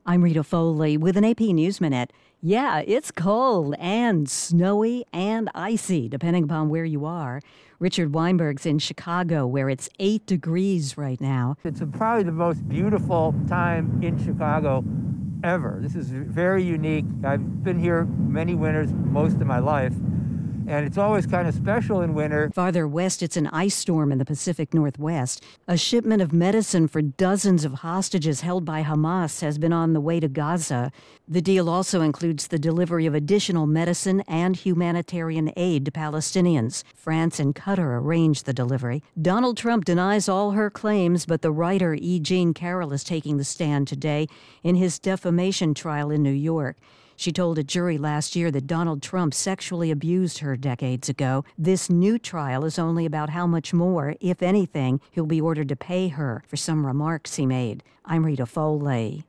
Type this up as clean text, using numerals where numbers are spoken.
I'm Rita Foley with an AP News Minute. Yeah, it's cold and snowy and icy, depending upon where you are. Richard Weinberg's in Chicago, where it's 8 degrees right now. It's probably the most beautiful time in Chicago ever. This is very unique. I've been here many winters, most of my life, and it's always kind of special in winter. Farther west, it's an ice storm in the Pacific Northwest. A shipment of medicine for dozens of hostages held by Hamas has been on the way to Gaza. The deal also includes the delivery of additional medicine and humanitarian aid to Palestinians. France and Qatar arranged the delivery. Donald Trump denies all her claims, but the writer E. Jean Carroll is taking the stand today in his defamation trial in New York. She told a jury last year that Donald Trump sexually abused her decades ago. This new trial is only about how much more, if anything, he'll be ordered to pay her for some remarks he made. I'm Rita Foley.